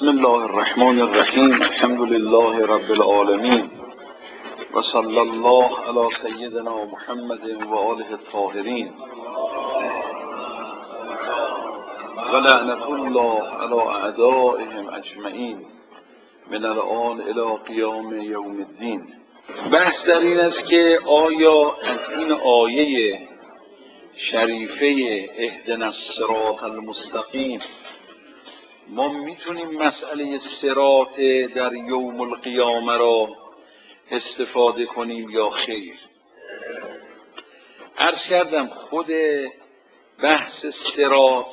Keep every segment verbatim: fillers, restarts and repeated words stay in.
بسم الله الرحمن الرحیم. الحمد لله رب العالمین و صلی الله علی سیدنا محمد و آله الطاهرین و لعنت الله علی اعدائهم اجمعین من الآن الی قیام یوم الدین. بحث در این است که آیا از این آیه شریفه اهدنا الصراط المستقیم ما میتونیم مسئله صراط در یوم القیامه را استفاده کنیم یا خیر؟ عرض کردم خود بحث صراط،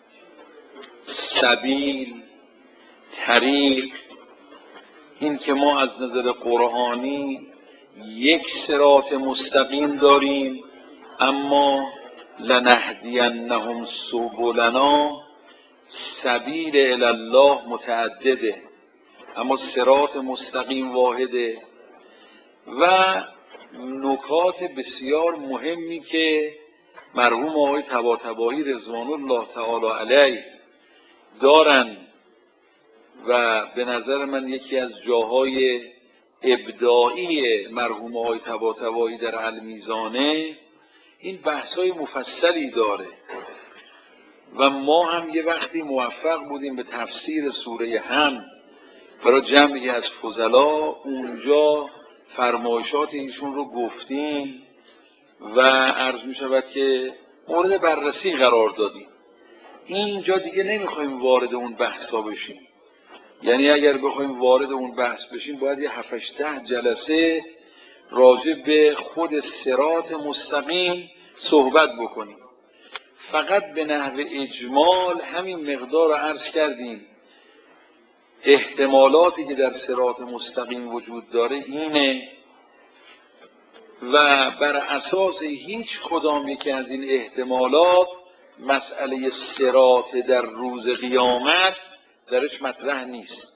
سبیل، طریق، این که ما از نظر قرآنی یک صراط مستقیم داریم، اما لنهدینهم سبلنا، سبیل الی الله متعدده اما صراط مستقیم واحده. و نکات بسیار مهمی که مرحوم آقای طباطبایی رضوان الله تعالی علیه دارن و به نظر من یکی از جاهای ابداعی مرحوم آقای طباطبایی در المیزانه این بحث‌های مفصلی داره و ما هم یه وقتی موفق بودیم به تفسیر سوره حمد برای جمعی از فضلا، اونجا فرمایشات ایشون رو گفتیم و عرض می شود که مورد بررسی قرار دادیم. اینجا دیگه نمیخوایم وارد اون بحثا بشیم، یعنی اگر بخوایم وارد اون بحث بشیم باید یه هفت ده جلسه راجع به خود صراط مستقیم صحبت بکنیم. فقط به نحو اجمال همین مقدار رو عرض کردیم. احتمالاتی که در صراط مستقیم وجود داره اینه و بر اساس هیچ کدام یکی از این احتمالات مسئله صراط در روز قیامت درش مطرح نیست.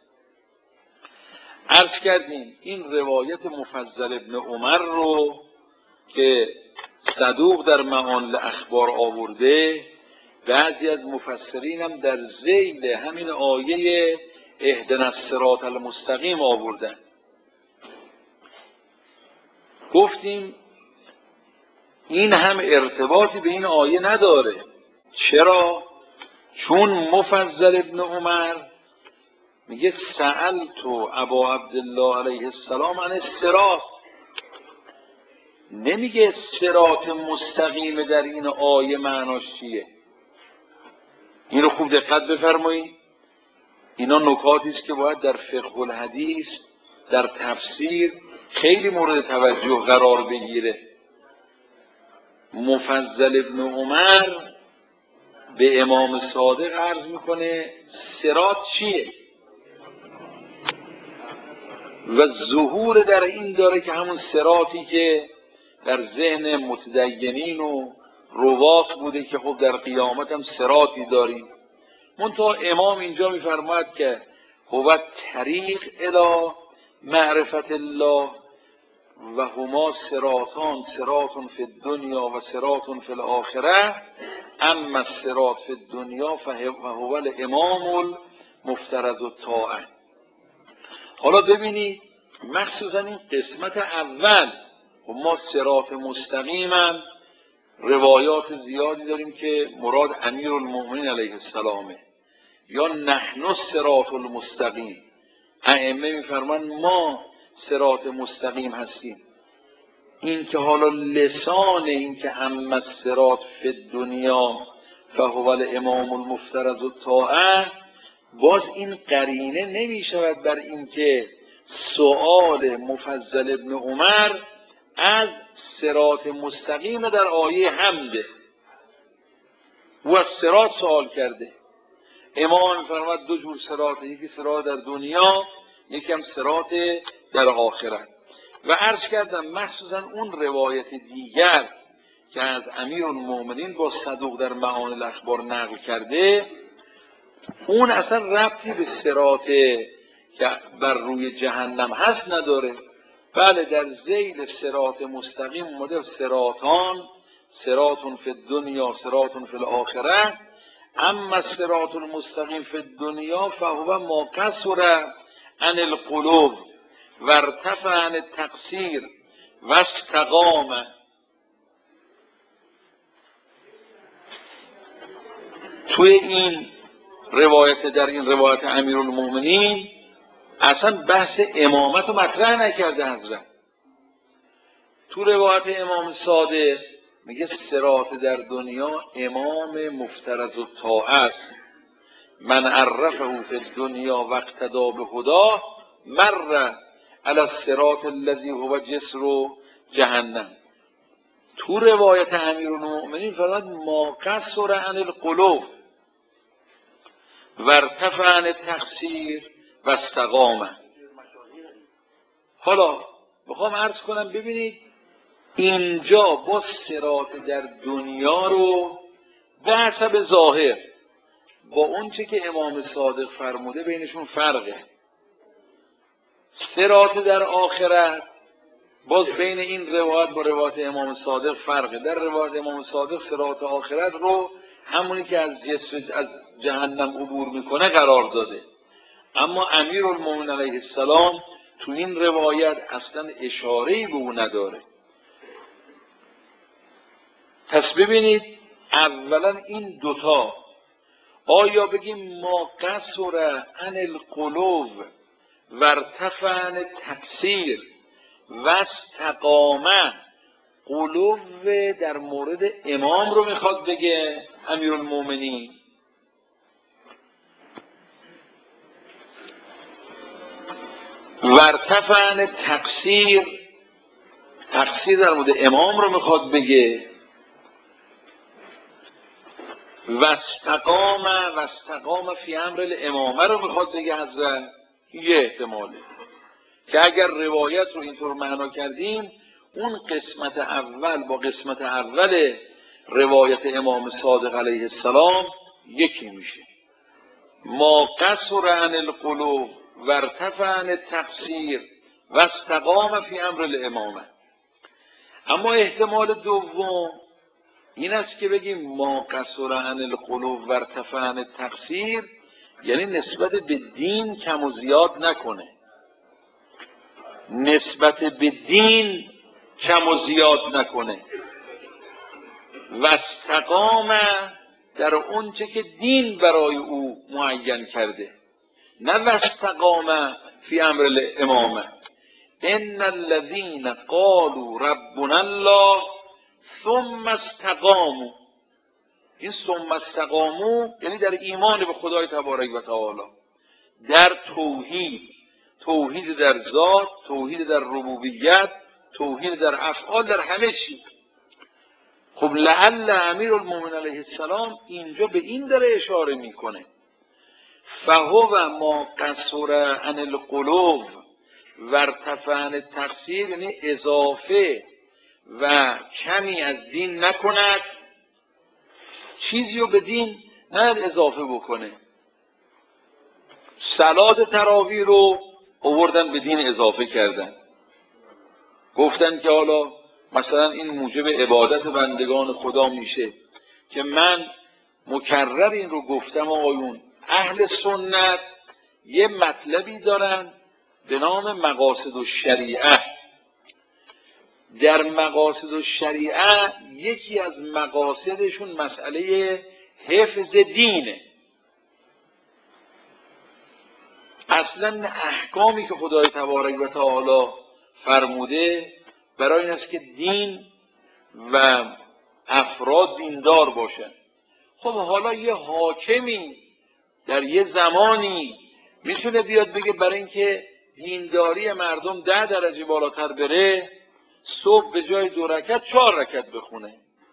عرض کردیم این روایت مفضل ابن عمر رو که صدوق در معانی الاخبار آورده، بعضی از مفسرین هم در ذیل همین آیه اهدنا الصراط المستقیم آوردن. گفتیم این هم ارتباطی به این آیه نداره. چرا؟ چون مفضل ابن عمر میگه سألت ابا عبدالله علیه السلام عن الصراط، نمیگه صراط مستقیم در این آیه معناش چیه. این رو خوب دقت بفرمایید. اینا نکاتی است که باید در فقه الحدیث، در تفسیر خیلی مورد توجه قرار بگیره. مفضل ابن عمر به امام صادق عرض میکنه صراط چیه و ظهور در این داره که همون صراطی که در ذهن متدینین و رواة بوده که خب در قیامت هم صراطی داریم. منتها امام اینجا میفرماید که هو طریق الی معرفت الله و هما صراطان، صراط فی الدنیا و صراط فی الاخره، اما الصراط فی الدنیا فهو الامام المفترض الطاعه. حالا ببینید مخصوصا این قسمت اول و ما صراط مستقیمم روایات زیادی داریم که مراد امیرالمؤمنین علیه السلامه یا نحن الصراط المستقیم. ائمه میفرمان ما صراط مستقیم هستیم. این که حالا لسان این که اما الصراط فی الدنیا فهو الامام المفترض الطاعه، باز این قرینه نمیشود بر این که سؤال مفضل ابن عمر از صراط مستقیم در آیه حمده. او از صراط سوال کرده. امام فرمود دو جور صراط، یکی صراط در دنیا، یکی هم صراط در آخرت. و عرض کردم مخصوصا اون روایت دیگر که از امیرالمؤمنین با صدوق در معانی الاخبار نقل کرده، اون اصلا ربطی به صراط که بر روی جهنم هست نداره. بله در ذیل صراط مستقیم اومده صراطان، صراط فی الدنیا، صراط فی الاخره، اما الصراط المستقیم فی الدنیا فهو ما قصر عن القلوب و ارتفع عن التقصیر و استقام. توی این روایت، در این روایت امیرالمومنین اصلا بحث امامت رو مطرح نکرده حضرت. تو روایت امام صادق میگه صراط در دنیا امام مفترض الطاعه است، من عرفه فی الدنیا و اقتدا بهداه مر علی الصراط الذی هو جسر جهنم. تو روایت امیرالمومنین فرمود ما قصر عن القلوب و ارتفع عن التقصیر و استقام. حالا میخوام عرض کنم ببینید اینجا با صراط در دنیا رو به حسب ظاهر با اون چه که امام صادق فرموده بینشون فرقه. صراط در آخرت باز بین این روایت با روایت امام صادق فرقه. در روایت امام صادق صراط آخرت رو همونی که از جسر از جهنم عبور میکنه قرار داده، اما امیرالمومنین علیه السلام تو این روایت اصلا اشاره‌ای به او نداره. پس ببینید اولا این دوتا، آیا بگیم ما قصر عن القلوب و ارتفع عن التقصیر و استقام، قلوب در مورد امام رو میخواد بگه امیرالمومنین، و ارتفع عن التقصیر تقصیر در مورد امام رو میخواد بگه، و استقام و استقام فی امر الامامه رو میخواد بگه حضرت. یه احتماله که اگر روایت رو اینطور معنا کردیم اون قسمت اول با قسمت اول روایت امام صادق علیه السلام یکی میشه. ما قصر عن القلوب و ارتفع عن التقصیر و استقام فی امر الامامه. اما احتمال دوم این است که بگیم ما قصر عن القلوب و ارتفع عن التقصیر، یعنی نسبت به دین کم و زیاد نکنه، نسبت به دین کم و زیاد نکنه، و استقام در اون چه که دین برای او معین کرده، نه و استقام فی امر الامامه. ان الذین قالوا ربنا الله ثم استقاموا، این ثم استقاموا یعنی در ایمان به خدای تبارک و تعالی، در توحید، توحید در ذات، توحید در ربوبیت، توحید در افعال، در همه چیز. خب لعل امیرالمومنین علیه السلام اینجا به این داره اشاره میکنه، فهو ما قصر عن القلوب و ارتفع عن التقصیر، یعنی اضافه و کمی از دین نکند، چیزی رو به دین نه اضافه بکنه. صلات تراویح رو آوردن به دین اضافه کردن، گفتن که حالا مثلا این موجب عبادت بندگان خدا میشه، که من مکرر این رو گفتم آقایون، اهل سنت یه مطلبی دارن به نام مقاصد الشریعه. در مقاصد الشریعه یکی از مقاصدشون مسئله حفظ دینه. اصلا احکامی که خدای تبارک و تعالی فرموده برای این است که دین و افراد دیندار باشن. خب حالا یه حاکمی در یه زمانی میتونه بیاد بگه برای اینکه دینداری مردم ده درجه بالاتر بره صبح به جای دو رکعت چهار رکعت بخونه،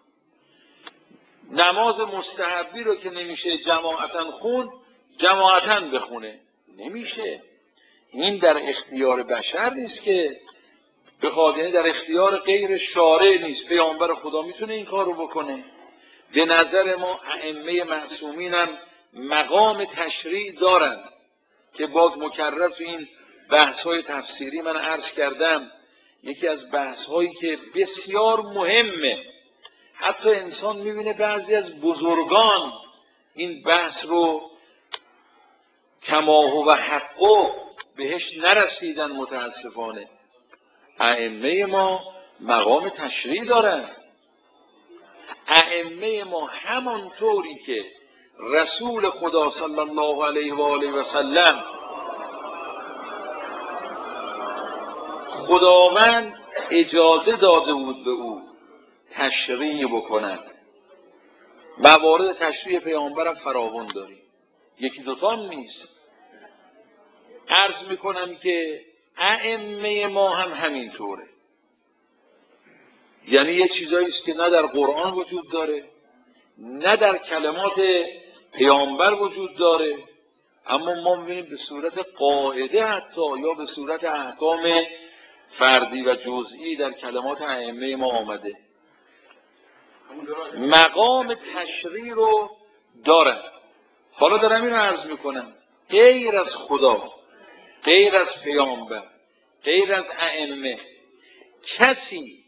نماز مستحبی رو که نمیشه جماعتاً خون جماعتاً بخونه. نمیشه، این در اختیار بشر نیست که بخواد، یعنی در اختیار غیر شارع نیست. پیامبر خدا میتونه این کار رو بکنه. به نظر ما ائمه معصومین هم مقام تشریع دارن که باز مکرر تو این بحث‌های تفسیری من عرض کردم، یکی از بحث‌هایی که بسیار مهمه، حتی انسان میبینه بعضی از بزرگان این بحث رو کما هو حقه بهش نرسیدن متاسفانه. ائمه ما مقام تشریع دارن. ائمه ما همانطوری که رسول خدا صلی الله علیه و آله و سلم خداوند اجازه داده بود به او تشریع بکند. موارد تشریع پیامبرم فراوان داریم، یکی دوتا نیست. عرض میکنم که ائمه ما هم همینطوره. یعنی یه چیزایی است که نه در قرآن وجود داره نه در کلمات پیامبر وجود داره، اما ما میبینیم به صورت قاعده حتی یا به صورت احکام فردی و جزئی در کلمات ائمه ما آمده. مقام تشریع رو دارن. حالا دارم اینو عرض میکنم، غیر از خدا، غیر از پیامبر، غیر از ائمه کسی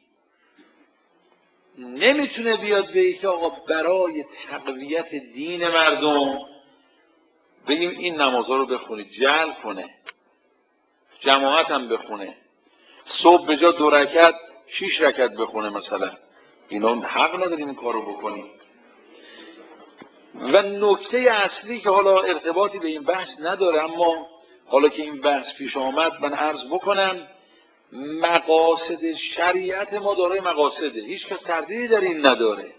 نمیتونه بیاد به که آقا برای تقویت دین مردم بگیم این نمازها رو بخونید، جلب کنه، جماعت هم بخونه، صبح به جا دو رکعت شیش رکعت بخونه مثلا. اینا حق نداریم این کار رو بکنیم. و نکته اصلی که حالا ارتباطی به این بحث نداره، اما حالا که این بحث پیش آمد من عرض بکنم، مقاصد شریعت ما دارای مقاصده، هیچ کس تردیدی در این نداره.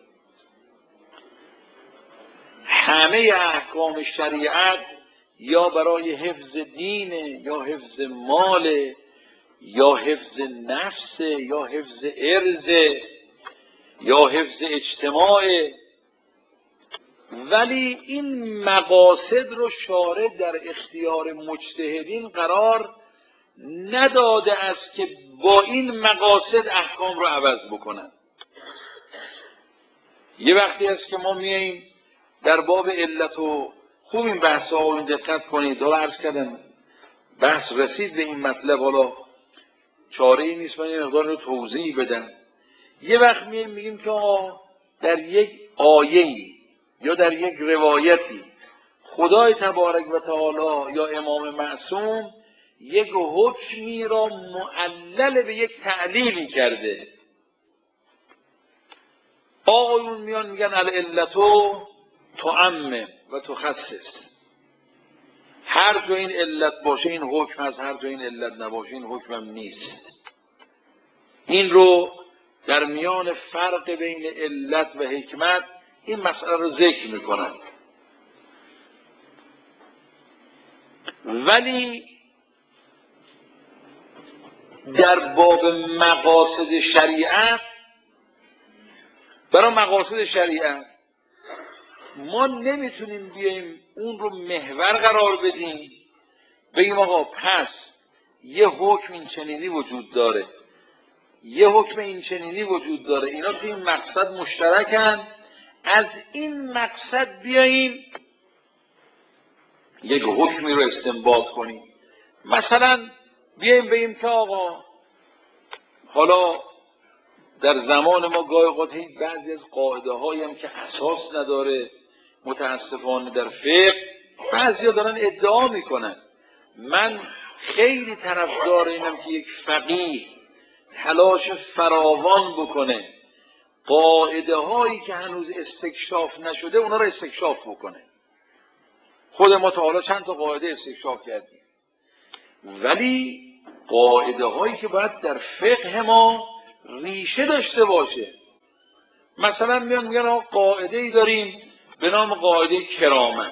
همه احکام شریعت یا برای حفظ دین یا حفظ مال یا حفظ نفس یا حفظ ارض یا حفظ اجتماع، ولی این مقاصد رو شارع در اختیار مجتهدین قرار نداده است که با این مقاصد احکام رو عوض بکنن. یه وقتی است که ما میاییم در باب علت و خوب این بحث ها رو دقت کنید. حالا عرض کردم بحث رسید به این مطلب، حالا چاره ای نیست من این مقدار رو توضیح بدم. یه وقت میاییم میگیم که در یک آیه‌ای یا در یک روایتی خدای تبارک و تعالی یا امام معصوم یک حکمی را معلل به یک تعلیلی کرده. آقایون میان میگن العلتو تعمم و تخصص. هر جا این علت باشه این حکم هست، هر جا این علت نباشه این حکم هم نیست. این رو در میان فرق بین علت و حکمت این مسئله رو ذکر میکنن. ولی در باب مقاصد شریعت، برای مقاصد شریعت ما نمیتونیم بیاییم اون رو محور قرار بدیم بگیم آقا پس یه حکم این چنینی وجود داره، یه حکم این چنینی وجود داره، اینا تو این مقصد مشترکن، از این مقصد بیاییم یک حکمی رو استنباط کنیم. مثلا بیاییم بگیم که آقا حالا در زمان ما گاهی اوقات بعضی از قاعده هایی هم که اساس نداره متاسفانه در فقه بعضیا دارن ادعا میکنن. من خیلی طرفدار اینم که یک فقیه تلاش فراوان بکنه قاعده هایی که هنوز استکشاف نشده اونا رو استکشاف بکنه. خود ما تا حالا چند تا قاعده استکشاف کردیم، ولی قاعده هایی که باید در فقه ما ریشه داشته باشه. مثلا میان میگن آقا قاعده ای داریم به نام قاعده کرامت.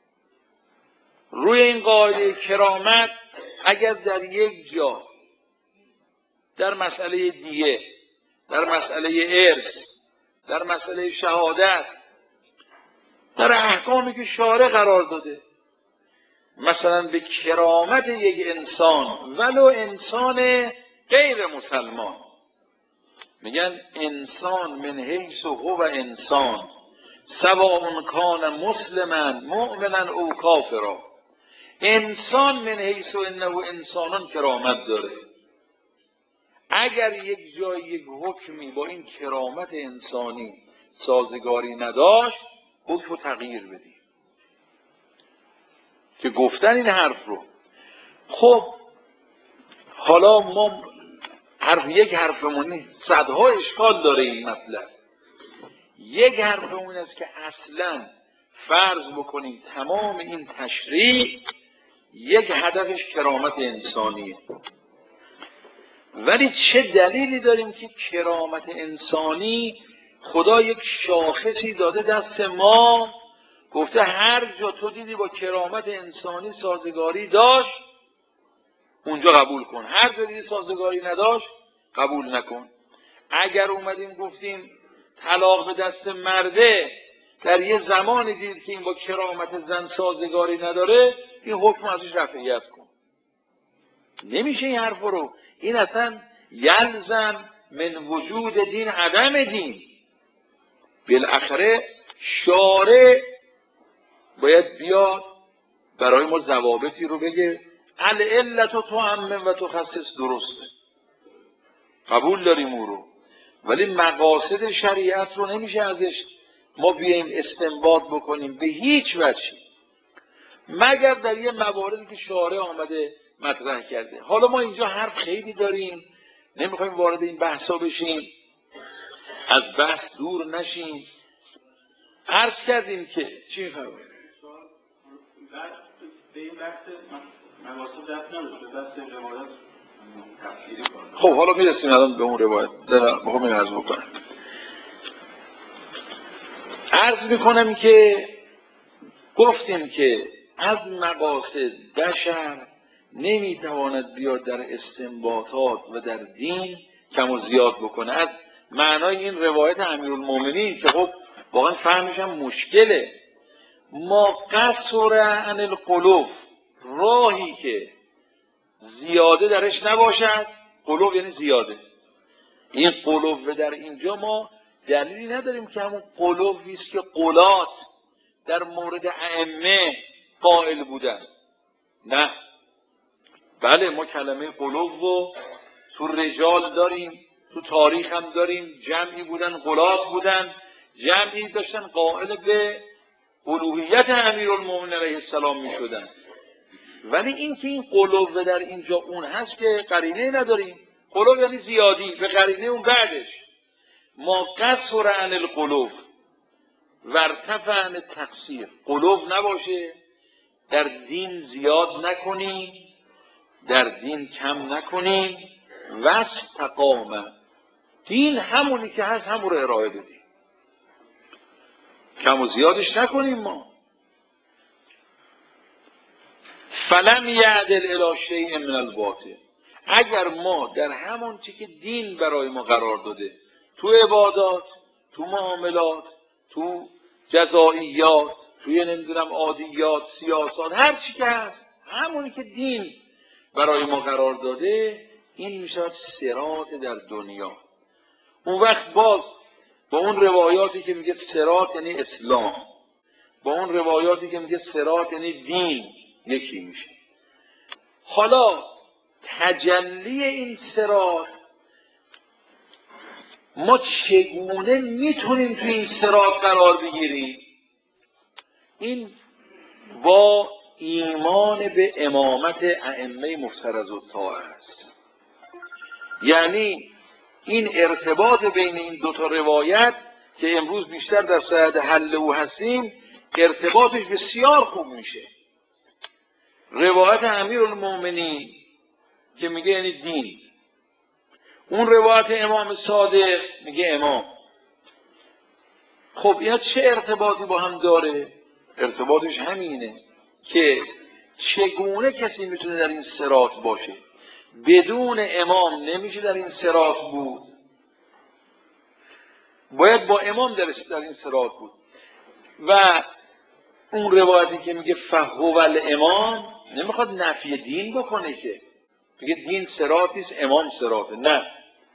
روی این قاعده کرامت اگر در یک جا در مسئله دیه، در مسئله ارث، در مسئله شهادت، در احکامی که شارع قرار داده، مثلا به کرامت یک انسان ولو انسان غیر مسلمان، میگن انسان من حیث هو انسان سواء کان مسلما مؤمنا او کافرا. انسان من حیث انه انسانان کرامت داره. اگر یک جای یک حکمی با این کرامت انسانی سازگاری نداشت حکم رو تغییر بدیم. که گفتن این حرف رو. خب حالا ما حرف یک حرفمون نیست، صدها اشکال داره این مطلب. یک حرفمون است که اصلا فرض بکنیم تمام این تشریع یک هدفش کرامت انسانیه، ولی چه دلیلی داریم که کرامت انسانی خدا یک شاخصی داده دست ما، گفته هر جا تو دیدی با کرامت انسانی سازگاری داشت اونجا قبول کن، هر جا دیدی سازگاری نداشت قبول نکن. اگر اومدیم گفتیم طلاق به دست مرده، در یه زمانی دید که این با کرامت زن سازگاری نداره، این حکم ازش رفعیت کن. نمیشه این حرف رو. این اصلا یلزم من وجود دین عدم دین. بالاخره شارع باید بیاد برای ما ضوابطی رو بگه. العلت و تعمم و تخصص، درسته، قبول داریم او رو، ولی مقاصد شریعت رو نمیشه ازش ما بیایم استنباط بکنیم به هیچ وجه، مگر در یه مواردی که شارع آمده مطرح کرده. حالا ما اینجا حرف خیلی داریم، نمیخوایم وارد این بحثا بشیم، از بحث دور نشیم. عرض کردیم که چی می‌فرمایید؟ به این بحث مقاصد دست نداشته، بحث روایت تفسیری کنه. خب حالا میرسیم الان به اون روایت. بخوام این عرض بکنم. عرض میکنم که گفتیم که از مقاصد بشر نمیتواند بیاد در استنباطات و در دین کم و زیاد بکنه. از معنای این روایت امیرالمومنین که خب واقعا فهمش هم مشکله، ما قصر عن القلوب، راهی که زیاده درش نباشد، قلوب یعنی زیاده، این قلوب در اینجا ما دلیلی نداریم که همون قلوبی است که قلات در مورد ائمه قائل بودن. نه، بله ما کلمه قلوب رو تو رجال داریم، تو تاریخ هم داریم، جمعی بودن قلات بودن، جمعی داشتن قائل به الوهیت امیرالمومنین علیه السلام می شدن. ولی این که این قلوب در اینجا اون هست که قرینه نداریم. قلوب یعنی زیادی، به قرینه اون بعدش ما قصر عن القلوب و ارتفع عن التقصیر، قلوب نباشه، در دین زیاد نکنیم، در دین کم نکنیم، واستقامه، دین همونی که هست همون رو ارائه بدیم، کم و زیادش نکنیم. ما فلم یعدل الی شیء من الباطل، اگر ما در همون چی که دین برای ما قرار داده، تو عبادات، تو معاملات، تو جزائیات، توی نمیدونم عادیات، سیاست، هر چی که هست همونی که دین برای ما قرار داده، این میشه صراط در دنیا. اون وقت باز با اون روایاتی که میگه صراط یعنی اسلام، با اون روایاتی که میگه صراط یعنی دین، یکی میشه. حالا تجلی این صراط، ما چگونه میتونیم تو این صراط قرار بگیریم؟ این با ایمان به امامت ائمه مفترض الطاعه است. یعنی این ارتباط بین این دوتا روایت که امروز بیشتر در صدد حل او هستیم، ارتباطش بسیار خوب میشه. روایت امیرالمومنین که میگه یعنی دین، اون روایت امام صادق میگه امام. خب اینا چه ارتباطی با هم داره؟ ارتباطش همینه که چگونه کسی میتونه در این صراط باشه. بدون امام نمیشه در این صراط بود، باید با امام در این صراط بود. و اون روایتی که میگه فهو الامام نمیخواد نفی دین بکنه، که میگه دین صراطی است، امام صراطه. نه،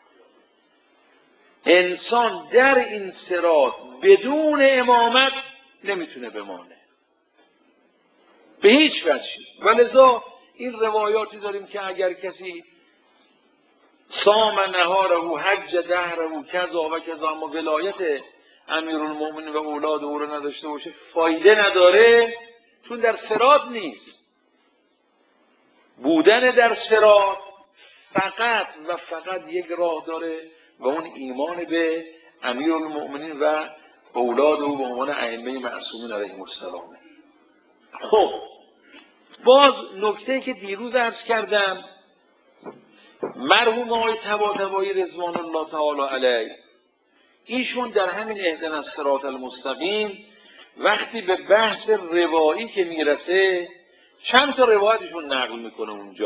انسان در این صراط بدون امامت نمیتونه بمانه به هیچ وجه. ولذا این روایاتی داریم که اگر کسی صام نهاره حج دهره کذا و کذا، اما ولایت امیرالمومنین و اولاد او رو نداشته باشه، فایده نداره، چون در صراط نیست. بودن در صراط فقط و فقط یک راه داره و اون ایمان به امیرالمؤمنین و اولاد او به عنوان ائمه معصومین علیهم السلام. خب باز نکته که دیروز عرض کردم، مرحوم آقای طباطبایی رضوان الله تعالی علیه، ایشون در همین اهدنا الصراط المستقیم وقتی به بحث روایی که میرسه چند تا روایتشون نقل میکنه. اونجا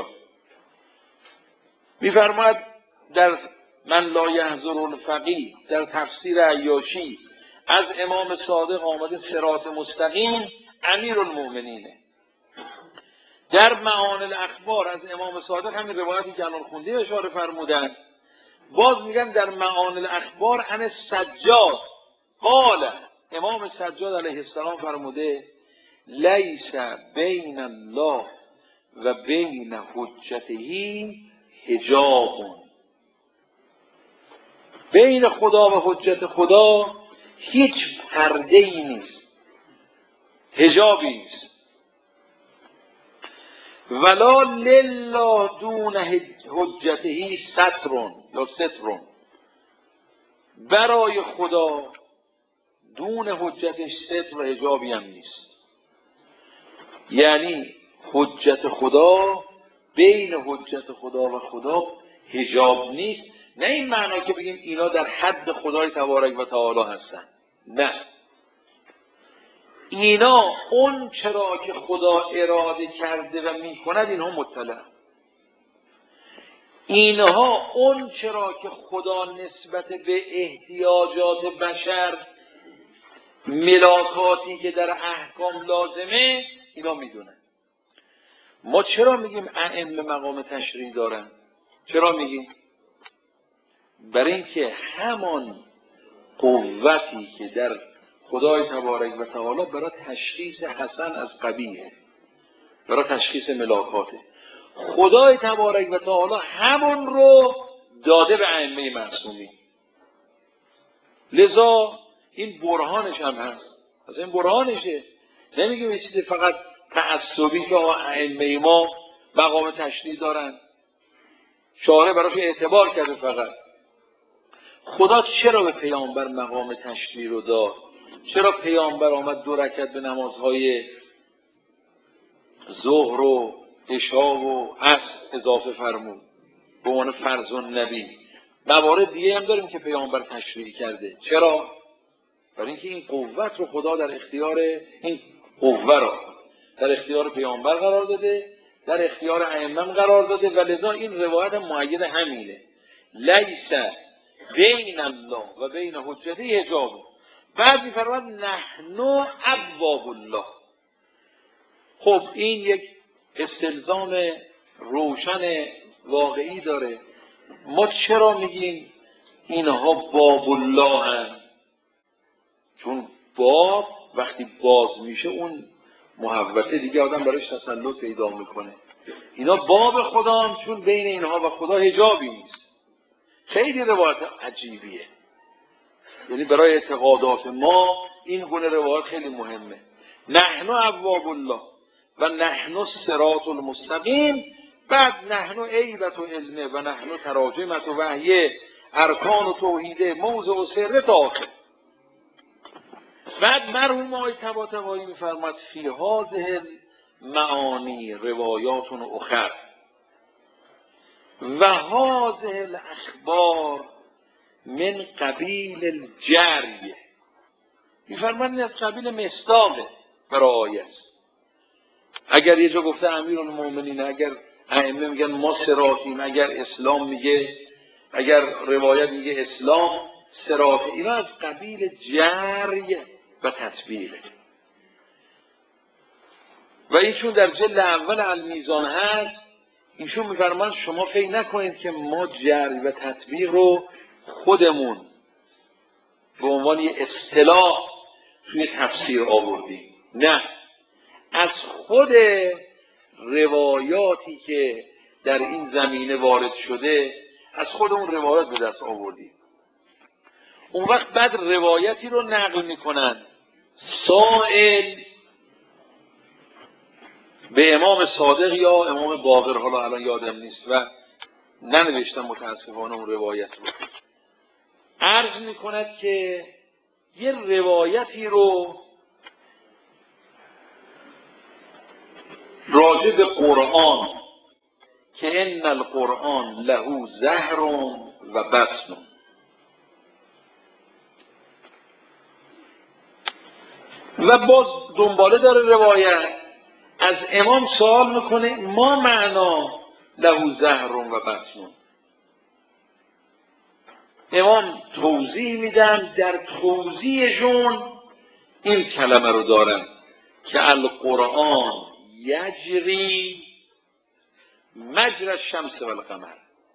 میفرماید در من لا یحضر الفقیه در تفسیر عیاشی از امام صادق آمده صراط مستقیم امیرالمؤمنینه. در معانی الاخبار از امام صادق همین روایتی که الان خونده اشاره فرمودن. باز میگن در معانی الاخبار عن سجاد قال امام سجاد علیه السلام فرموده لیس بین الله و بین حجته حجاب، بین خدا و حجت خدا هیچ پرده ای نیست، حجابی نیست. ولا لله دون حجته سترون یا سترون، برای خدا دون حجتش ستر و حجابی هم نیست. یعنی حجت خدا بین حجت خدا و خدا حجاب نیست. نه این معنی که بگیم اینا در حد خدای تبارک و تعالی هستن، نه، اینا اون چرا که خدا اراده کرده و میکند اینها مطلع، اینها اون چرا که خدا نسبت به احتیاجات بشر ملاکاتی که در احکام لازمه اینا میدونن. ما چرا میگیم ائمه مقام تشریع دارن؟ چرا میگیم؟ برای اینکه همان قوتی که در خدای تبارک و تعالی برای تشخیص حسن از قبیح، برای تشخیص ملاکاته، خدای تبارک و تعالی همون رو داده به ائمه معصومین. لذا این برهانش هم هست، از این برهانشه. نمیگیم این چیزی فقط تعصبی که ائمه ما مقام تشریع دارن، شارع براش اعتبار کرده. فقط خدا چرا به پیامبر مقام تشریع رو داد؟ چرا پیامبر آمد دو رکعت به نمازهای ظهر و عشا و عصر اضافه فرمود به عنوان فرض النبی؟ موارد دیگه هم داریم که پیامبر تشریع کرده. چرا؟ برای اینکه این قوت رو خدا در اختیار، این قوه رو در اختیار پیامبر قرار داده، در اختیار ائمه قرار داده و لذا این روایت هم مؤید همینه. لیس بین الله و بین حجته حجاب. بعد می‌فرماید نحن ابواب الله. خب این یک استلزام روشن واقعی داره. ما چرا میگیم اینها باب الله هستند؟ چون باب وقتی باز میشه اون محوطه دیگه آدم براش تسلط پیدا میکنه. اینا باب خدا هم چون بین اینها و خدا حجابی نیست. خیلی روایت عجیبیه، یعنی برای اعتقادات ما این گونه روایت خیلی مهمه. نحن ابواب الله و نحن الصراط المستقیم. بعد نحن عیبت و علمه و نحن تراجمت و وحیه ارکان و توحیده موضع و سره تا آخر. بعد مرحوم آقای طباطبایی میفرماد فی هذه المعانی روایات اخر و هذه الاخبار من قبیل الجری. میفرماد این از قبیل مصداقه برای آیه است. اگر یه جا گفته امیرالمؤمنین، اگر ائمه میگن ما صراطیم، اگر اسلام میگه، اگر روایت میگه اسلام صراط، اینا از قبیل جری و تطبیقه. و ایشون در جلد اول المیزان هست، ایشون میفرمان شما فکر نکنید که ما جری و تطبیق رو خودمون به عنوان یه اصطلاح توی تفسیر آوردیم. نه، از خود روایاتی که در این زمینه وارد شده از خود اون روایات به دست آوردیم. اون وقت بعد روایتی رو نقل میکنن، سائل به امام صادق یا امام باقر، حالا الان یادم نیست و ننوشتم متاسفانه اون روایت رو، عرض میکند که یه روایتی رو راجع به قرآن که ان القرآن له زهر و بطن، و باز دنباله داره روایت، از امام سوال میکنه ما معنا له زهر و بطن. امام توضیح میدن، در توضیحشون این کلمه رو دارن که القرآن یجری مجری الشمس و القمر.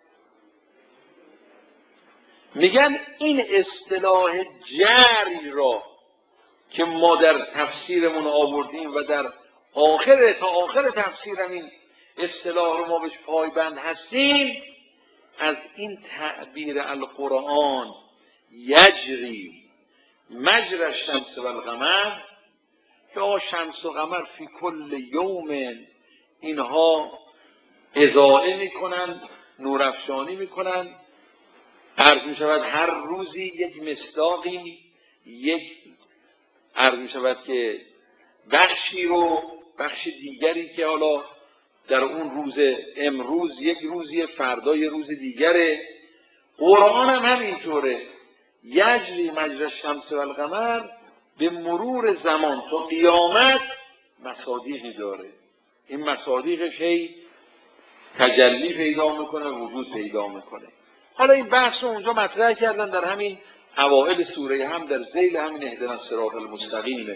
میگن این اصطلاح جری را که ما در تفسیرمون آوردیم و در آخر تا آخر تفسیرم این اصطلاح رو ما بهش پایبند هستیم، از این تعبیر القرآن یجری مجری الشمس و القمر که آقا شمس و قمر فی کل یوم اینها اضاءه میکنن، نورافشانی میکنن، عرض میشود هر روزی یک مصداقی، یک عرض میشود که بخشی رو، بخش دیگری که حالا در اون روز امروز یک روزی، فردا یه روز دیگره. قرآن هم همینطوره، یجری مجری الشمس و القمر، به مرور زمان تا قیامت مصادیقی داره. این مصادیقش هی تجلی پیدا میکنه، وجود پیدا میکنه. حالا این بحث رو اونجا مطرح کردن در همین اوائل سوره، هم در ذیل همین اهدنا الصراط المستقیمه.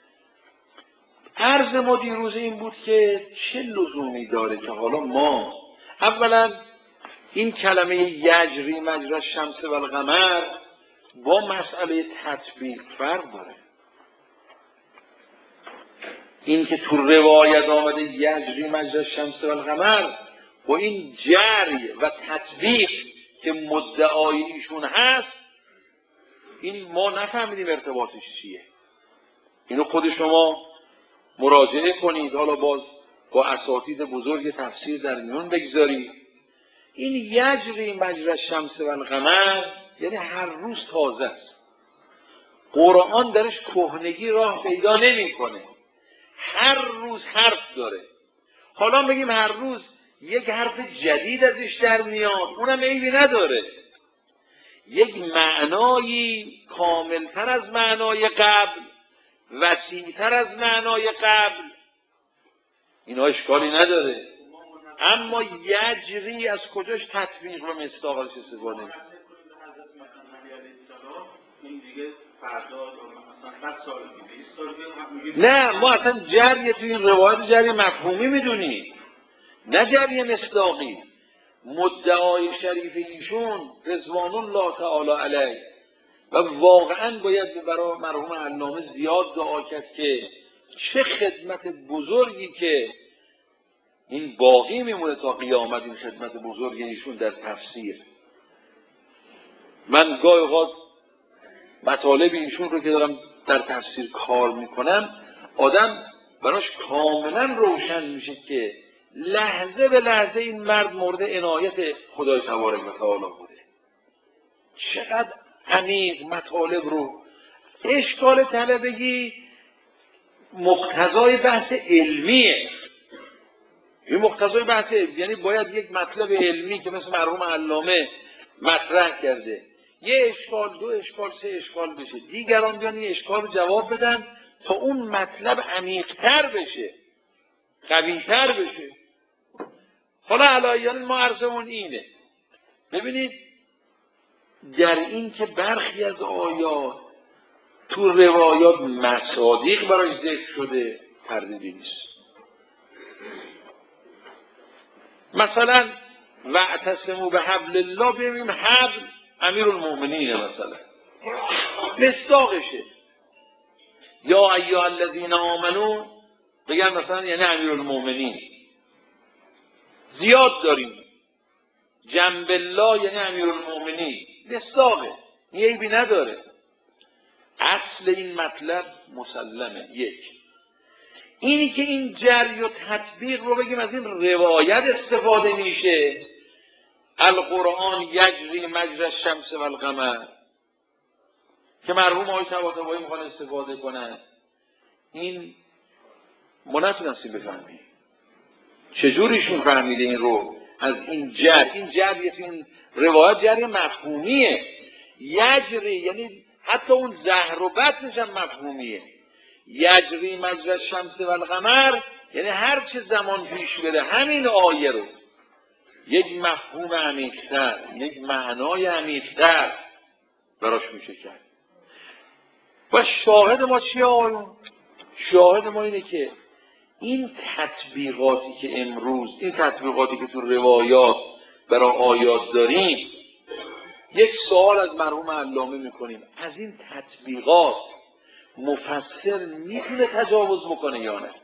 عرض ما دیروز این بود که چه لزومی داره که حالا ما اولا این کلمه یجری مجری الشمس و القمر با مسئله تطبیق فرق داره. این که تو روایت آمده یجری مجری الشمس و القمر با این جری و تطبیق که مدعای ایشون هست، این ما نفهمیدیم ارتباطش چیه. اینو خود شما مراجعه کنید، حالا باز با اساتید بزرگ تفسیر در میون بگذارید. این یجری مجری الشمس و القمر یعنی هر روز تازه است. قرآن درش کهنگی راه پیدا نمیکنه، هر روز حرف داره. حالا بگیم هر روز یک حرف جدید ازش در میاد، اونم عیبی نداره. یک معنایی کاملتر از معنای قبل، وسیعتر از معنای قبل، اینا اشکالی نداره. اما یجری از کجاش تطبیق و مصداق ازش استفاده میشه؟ نه، ما اصلا جری تو این روایت جری مفهومی میدونیم، نه جری مصداقی. مدعای شریف ایشون رضوان الله تعالی علیه و واقعا باید برای مرحوم علامه زیاد دعا کرد که چه خدمت بزرگی که این باقی میمونه تا قیامت، این خدمت بزرگ ایشون در تفسیر. من گاهی اوقات مطالب ایشون رو که دارم در تفسیر کار میکنم، آدم براش کاملا روشن میشه که لحظه به لحظه این مرد مورد عنایت خدای تبارک و تعالی بوده. چقدر عمیق مطالب رو. اشکال طلبگی مقتضای بحث علمیه. این مقتضای بحث علمی، یعنی باید یک مطلب علمی که مثل مرحوم علامه مطرح کرده یه اشکال، دو اشکال، سه اشکال بشه، دیگران بیان این اشکال رو جواب بدن تا اون مطلب عمیق‌تر بشه، قوی‌تر بشه. حالا علایان ما عرضمون اینه، ببینید در این که برخی از آیات تو روایات مصادیق برای ذکر شده تردیدی نیست. مثلا واعتصموا بحبل الله، ببینیم حبل امیرالمؤمنین مثلا مصداقشه. یا ایها الذین آمنو بگن مثلا یعنی امیرالمؤمنین. زیاد داریم جنب الله یعنی امیرالمؤمنین، مصداقه، عیبی نداره. اصل این مطلب مسلمه. یک، اینی که این جری و تطبیق رو بگیم از این روایت استفاده میشه، القرآن یجری مجری الشمس و القمر، که مرحوم آقای طباطبایی میخوان استفاده کنن، این ما نتونستیم بفهمیم چجوریشون فهمیده این رو از این جر. این جر این روایت جر مفهومیه، یجری یعنی حتی اون زهر و بطنش هم مفهومیه. یجری مجری الشمس و القمر یعنی هر چه زمان پیش بره همین آیه رو یک مفهوم عمیق‌تر، یک معنای عمیق‌تر براش میشه کرد. و شاهد ما چیه آقایون؟ شاهد ما اینه که این تطبیقاتی که امروز، این تطبیقاتی که تو روایات برای آیات داریم، یک سوال از مرحوم علامه میکنیم، از این تطبیقات مفسر میتونه تجاوز بکنه یا نه؟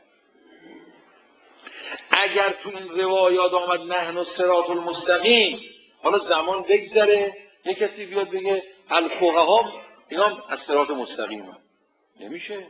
اگر تو این روایات آمد نحن الصراط المستقیم، حالا زمان بگذره یک کسی بیاد بگه الفقها اینا از صراط مستقیم، نمیشه.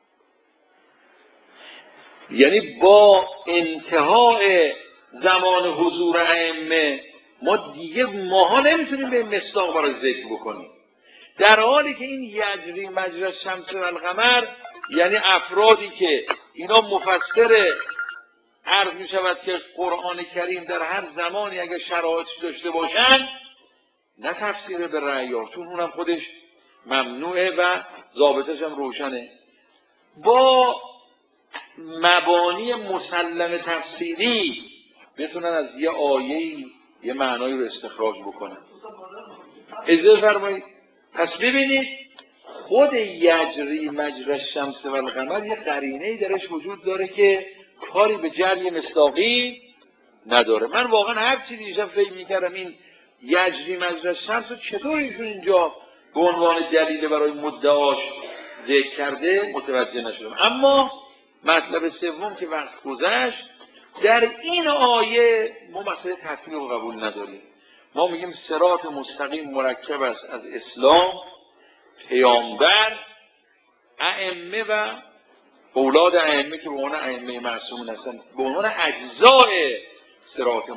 یعنی با انتهای زمان حضور ائمه ما دیگه ماها نمیتونیم به مصداق برای ذکر بکنیم، در حالی که این یجری مجری الشمس و القمر یعنی افرادی که اینا مفسر عرض می شود که قرآن کریم در هر زمانی اگر شرایطش داشته باشن نه تفسیر به رأی، چون اونم خودش ممنوعه و ضابطش هم روشنه، با مبانی مسلم تفسیری بتونن از یه آیه‌ای یه معنایی رو استخراج بکنن. اجازه فرمایید. پس ببینید خود یجری مجری الشمس و القمر یه قرینه‌ای درش وجود داره که کاری به جری مصداقی نداره. من واقعا هر چی دیشب فکر می‌کردم این یجری مجری الشمس رو چطور ایشون اینجا به عنوان دلیل برای مدعاش ذکر کرده متوجه نشدم. اما مطلب سوم که وقت گذشت، در این آیه ما مسئله تطبیق رو قبول نداریم. ما میگیم صراط مستقیم مرکب است از اسلام، پیامبر، ائمه و اولاد ائمه که به عنوان ائمه معصومین هستند، به عنوان اجزای صراط